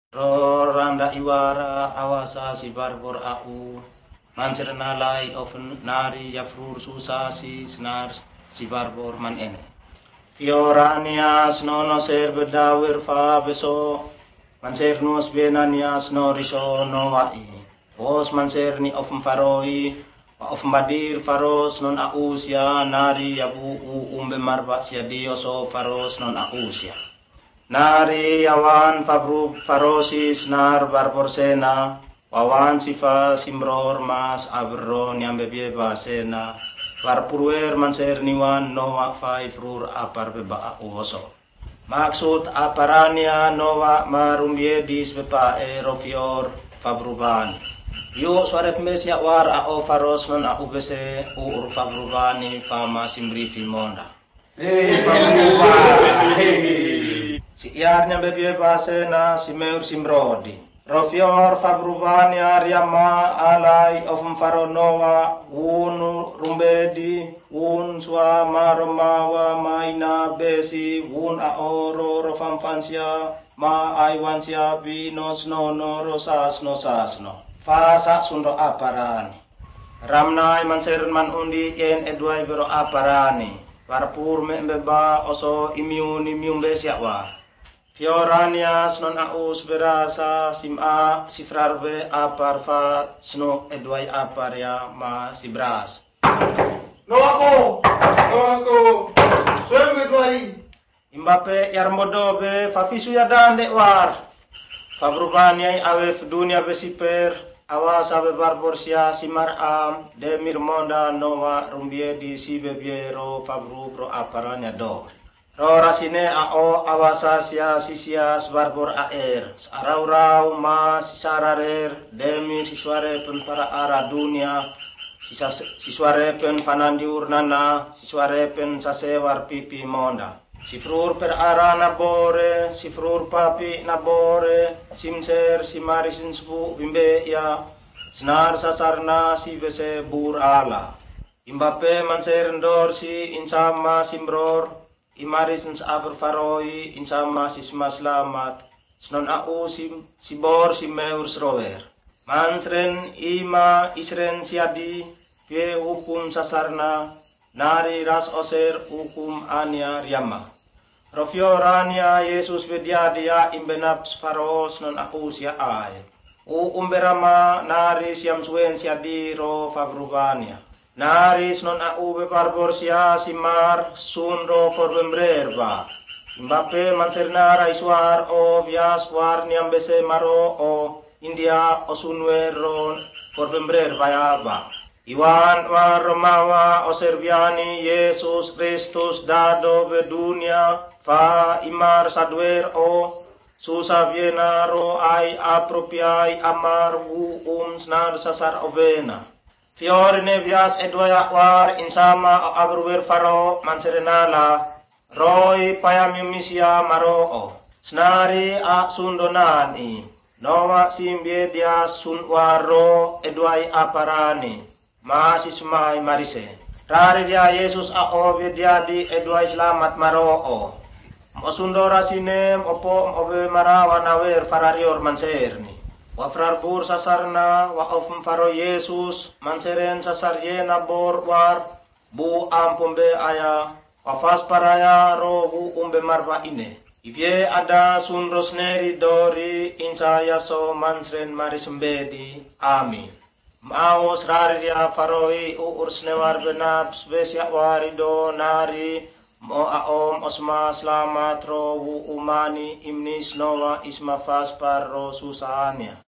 Roranda iwara awasa si barbor au manserenalai ofen nari yafrur susasi snar si barbor man ene. Fioranias nono serbedawir fa beso mansernus benanias no riso no wai. Os manserni ofen faroi of badir faros non ausia nari yabu umbe marba sia dioso faros non ausia. Nari awan fabru farosis nar barborsena wawan sifa simror mas abron yang bebieba sena warpurwer manser niwan noa faifrur apar beba uhoso. Maksud aparania noa marumbiedis bepa erofior fabruban. Yuk suara pemesia war ao faros non aku bese ur fabrubani fama simri filmonda. Si iarnya bebie basena si meur simrodi. Rofior fabrubani ariama alai ofum faronoa unu rumbedi un suama romawa maina besi un aoro rofamfansia ma aiwansia binos nono rosasno sasno. Fasa sundo aparani. Ramnai manserun man undi en edwai bero aparani. Warpur membeba oso imium besiakwa. Fioranias non aus berasa sima sifrarbe aparfa sno edwai aparia ma sibras. No ako. Soem edwai. Imbape yarmodobe fafisu yadande war. Fabrubaniai awef dunia besiper. Awas abe barborsia simar am demir monda noa rumbiedi si bebiero fabru pro aparanya do. Ro rasine ao awasa sia sisias barbor aer. Sarau ma sisararer demir sisware pen para ara dunia. Sisware pen fanandi urnana sisware pen sasewar pipi monda. Sifrur per ara nabore, sifrur papi nabore, simser simarisin sbu bimbe ya, senar sasarna si bese bur ala. Imbape manser ndor si insama simror, imarisin sabar faroi insama sisma selamat, senon au sibor simeur srower. Mansren ima isren siadi, ye hukum sasarna, nari ras oser hukum ania riama. Rofiorania Yesus bediadia imbenaps faros non akusia ai. Umberama nari siam suen siadiro fabrubania. Naris non au bebarbor sia simar sunro forbembrerba. Imbape mansernara iswar o vias war niambese maro o India osunweron forbembrerba yaba. Iwan war Romawa o Serbiani Yesus Kristus dado bedunia fa imar sadwer o susavienaro ai apropiai amar snar sasar ovena. Fiorine vias edwaya war insama o abruwer faro manserenala roi payamimisia maro o. Snari a sundonani noa simbie dia sunwaro edwai aparani. Masih semai marise. Rari dia Yesus a obe dia di edwai selamat maro o. Mosundora sinem opo obe marawa nawer fararior manserni. Wa frarbur sasarna wa ofum faro Yesus manseren sasar yena bor war bu ampumbe aya wa fas paraya ro bu umbe marba ine. Ibye ada sunros neri dori insa yaso mansren marisembedi. Amin. Maus raria faroi ursnewar benap spesiak warido nari mo aom osma selamat ro umani imnis noa isma fas par ro susahania.